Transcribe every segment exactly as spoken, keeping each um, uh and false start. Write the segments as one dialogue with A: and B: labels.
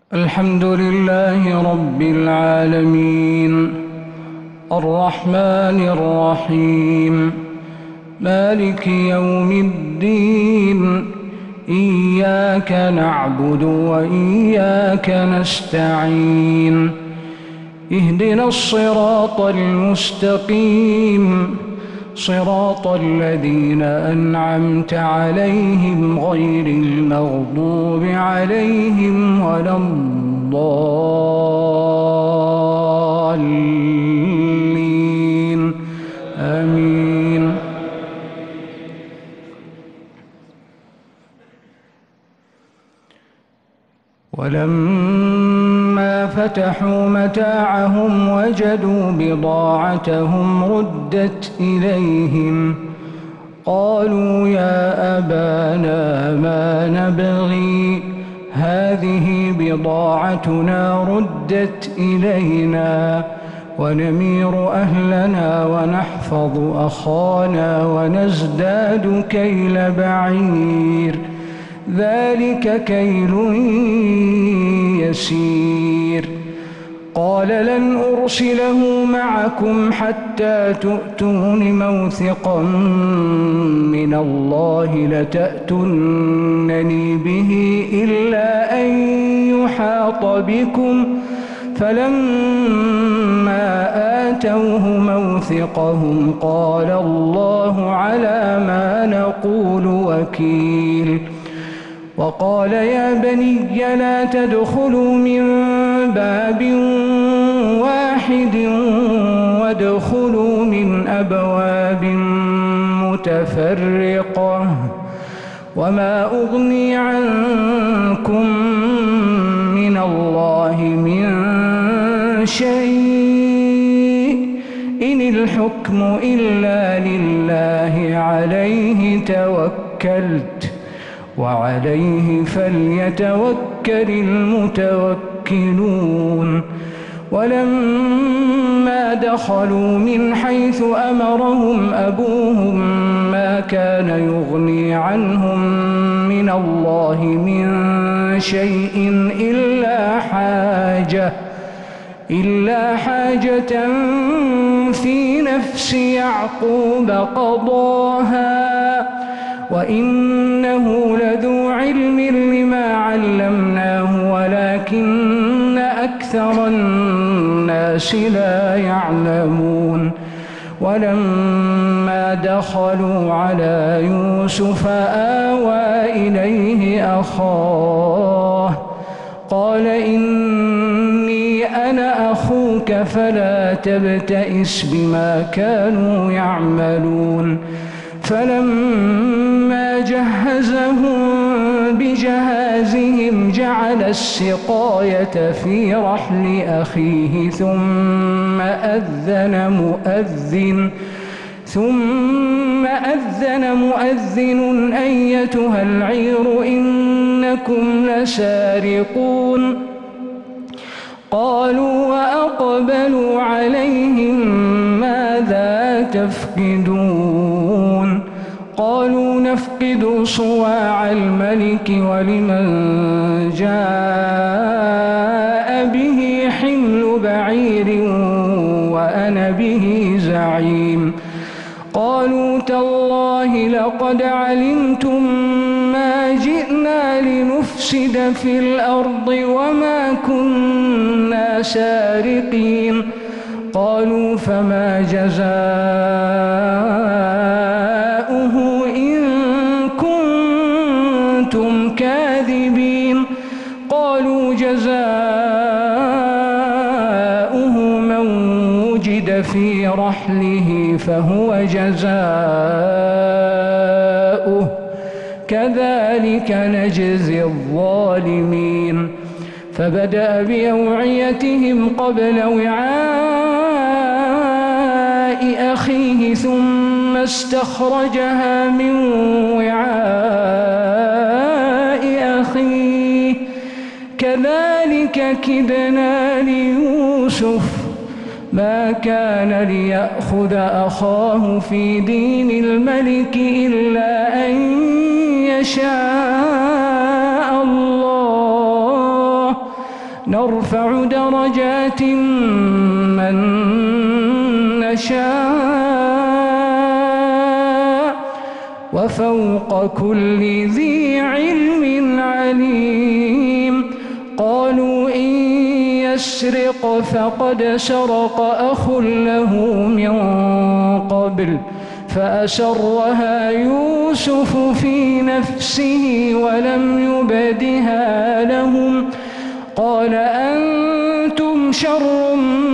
A: الحمد لله رب العالمين الرحمن الرحيم مالك يوم الدين إياك نعبد وإياك نستعين اهدنا الصراط المستقيم صراط الذين أنعمت عليهم غير المغضوب عليهم ولا الضالين آمين. ولما فتحوا متاعهم وجدوا بضاعتهم ردت إليهم قالوا يا أبانا ما نبغي هذه بضاعتنا ردت إلينا ونمير أهلنا ونحفظ أخانا ونزداد كيل بعير ذلك كيل يسير. قال لن أرسله معكم حتى تؤتون موثقا من الله لتأتونني به إلا أن يحاط بكم فلما آتوه موثقهم قال الله على ما نقول وكيل. وقال يا بني لا تدخلوا من باب واحد وادخلوا من أبواب متفرقة وما أغني عنكم من الله من شيء إن الحكم إلا لله عليه توكلت وعليه فليتوكل المتوكلون. ولما دخلوا من حيث أمرهم أبوهم ما كان يغني عنهم من الله من شيء إلا حاجة إلا حاجة في نفس يعقوب قضاها وإنه لذو علم لما علمناه ولكن أكثر الناس لا يعلمون. ولما دخلوا على يوسف آوى إليه أخاه قال إني أنا أخوك فلا تبتئس بما كانوا يعملون. فلما جهزهم بجهازهم جعل السقاية في رحل أخيه ثم أذن مؤذن ثم أذن مؤذن أيتها العير إنكم لسارقون. قالوا وأقبلوا عليهم ماذا تفقدون قالوا نفقد صواع الملك ولمن جاء به حمل بعير وأنا به زعيم. قالوا تالله لقد علمتم ما جئنا لنفسد في الأرض وما كنا سارقين. قالوا فما جزاؤه إن كنتم كاذبين. قالوا جزاؤه من وجد في رحله فهو جزاؤه كذلك نجزي الظالمين. فبدأ بأوعيتهم قبل وعاء أخيه ثم استخرجها من وعاء أخيه كذلك كدنا ليوسف ما كان ليأخذ أخاه في دين الملك إلا أن يشاء الله نرفع درجات من نشاء وفوق كل ذي علم عليم. قالوا إن يسرق فقد سرق أخ له من قبل فأسرها يوسف في نفسه ولم يبدها لهم قال أنتم شر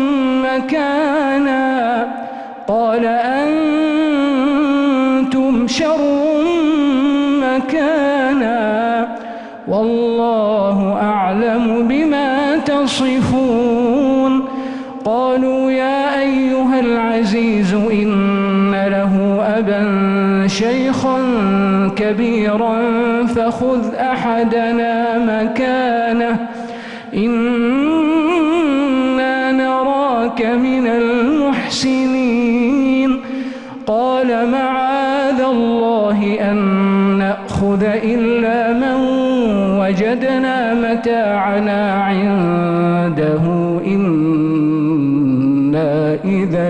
A: مكانا قال أنتم شر مكانا والله أعلم بما تصفون. قالوا يا أيها العزيز إن له أبا شيخا كبيرا فخذ أحدنا مكانه إنا نراك من المحسنين. قال معاذ الله أن نأخذ إلا من وجدنا متاعنا عنده إنا إذا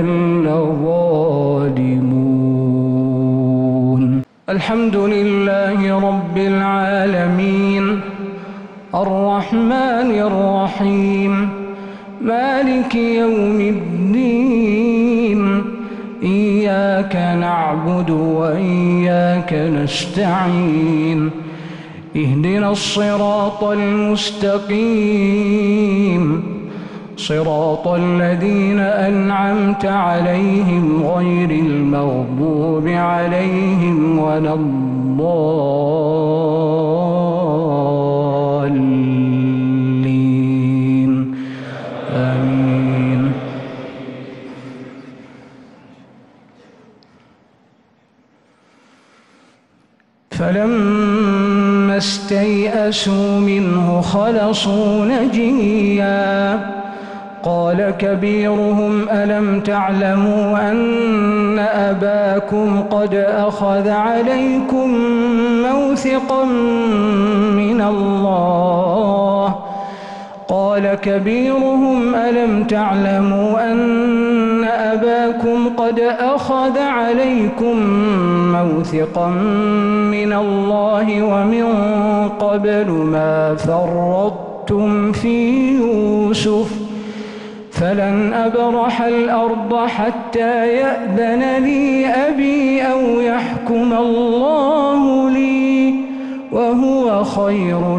A: لظالمون. الحمد لله رب العالمين الرحمن الرحيم مالك يوم الدين إياك نعبد وإياك نستعين اهدنا الصراط المستقيم صراط الذين أنعمت عليهم غير المغضوب عليهم ولا الضالين آمين. فلما استيئسوا منه خلصوا نجيا قال كبيرهم ألم تعلموا أن أباكم قد أخذ عليكم موثقا من الله قال كبيرهم ألم تعلموا أن أباكم قد أخذ عليكم موثقا من الله ومن قبل ما فرطتم في يوسف فلن أبرح الأرض حتى يأذن لي أبي أو يحكم الله لي وهو خير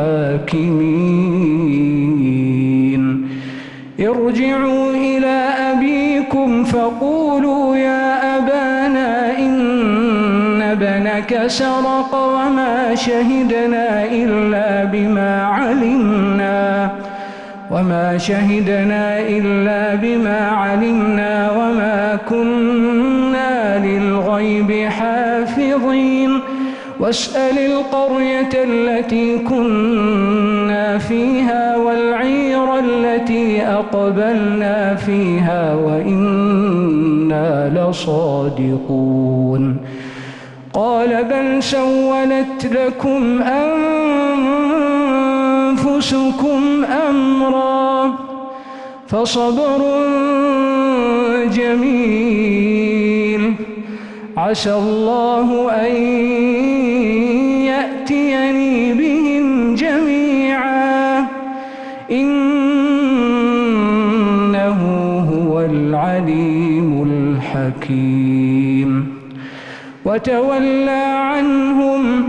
A: الحاكمين. ارجعوا إلى أبيكم فقولوا يا أبانا إن ابنك سرق وما شهدنا إلا بما علمنا وما شهدنا إلا بما علمنا وما كنا للغيب حافظين. واسأل القرية التي كنا فيها والعير التي أقبلنا فيها وإنا لصادقون. قال بل سولت لكم أنفسكم أمرا فصبر جميل عسى الله أن يأتيني بهم جميعا إنه هو العليم الحكيم. وتولى عنهم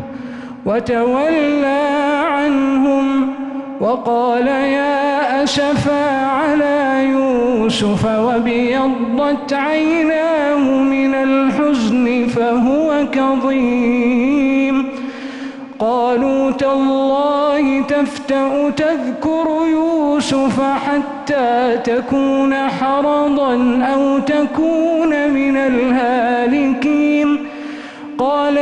A: وتولى عنهم وقال يا أسفا على يوسف وابيضت عيناه من الحزن فهو كظيم. قالوا تالله تفتأ تذكر يوسف حتى تكون حرضا أو تكون من الهالكين. قال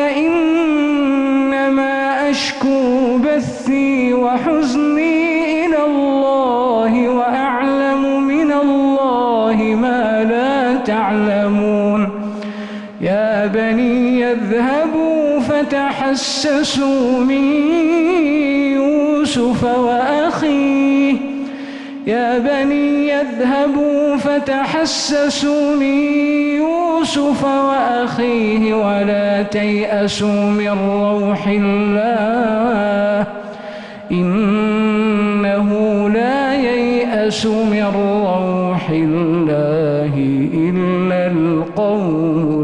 A: إنما أشكو بثي وحزني إلى الله وأعلم من الله ما لا تعلمون. يا بني يذهبوا فتحسسوا من يوسف وأخيه يا بني اذهبوا فتحسسوا من يوسف وأخيه ولا تيأسوا من روح الله إنه لا ييأس من روح الله إلا القوم